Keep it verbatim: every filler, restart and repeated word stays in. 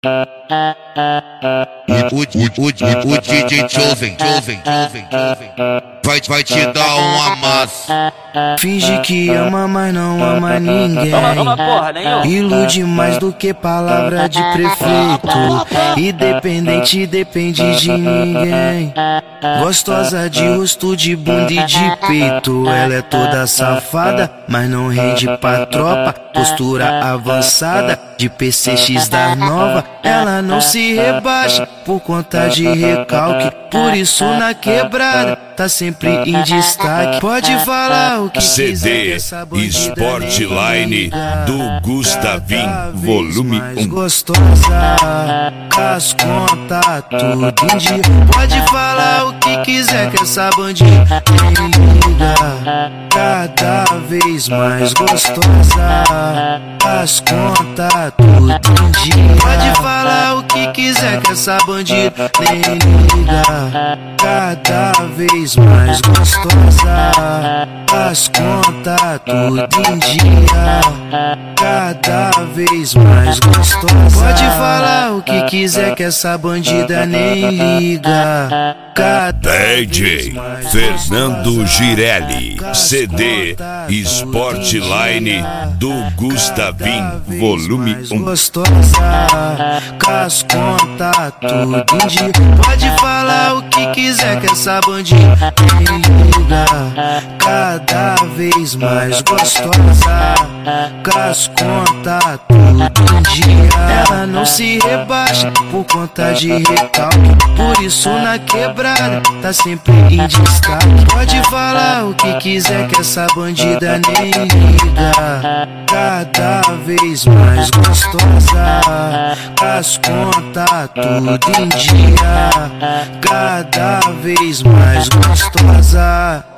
O, o, o, o, o D J Chosen, Chosen, Chosen, Chosen vai, vai te dar um amasso. Finge que ama, mas não ama ninguém. Ilude mais do que palavra de prefeito. Independente, depende de ninguém. Gostosa de rosto, de bunda e de peito. Ela é toda safada, mas não rende pra tropa. Postura avançada, de P C X da nova. Ela não se rebaixa por conta de recalque. Por isso na quebrada tá sempre em destaque. Pode falar o que C D Sportline do Gustavin, volume um. Gostosa, as contas tudo em dia. Pode falar o que quiser que essa bandida nem liga. Cada vez mais gostosa, as contas tudo em dia. Pode falar o que quiser que essa bandida nem liga. Cada vez mais gostosa, as contas tudo em dia. Cada vez mais gostosa. Pode falar o que quiser que essa bandida nem liga. Cada D J Fernando Girelli, C D Sportline do Gustavin, volume um. Gostosa, as contas tudo em dia. Pode falar o que quiser que essa bandida nem liga. Cada vez mais gostosa, as contas tudo em dia. Ela não se rebaixa por conta de recalque. Por isso na quebrada tá sempre em destaque. Pode falar o que quiser que essa bandida nem liga. Cada vez mais gostosa, as contas tudo em dia. Cada vez mais gostosa.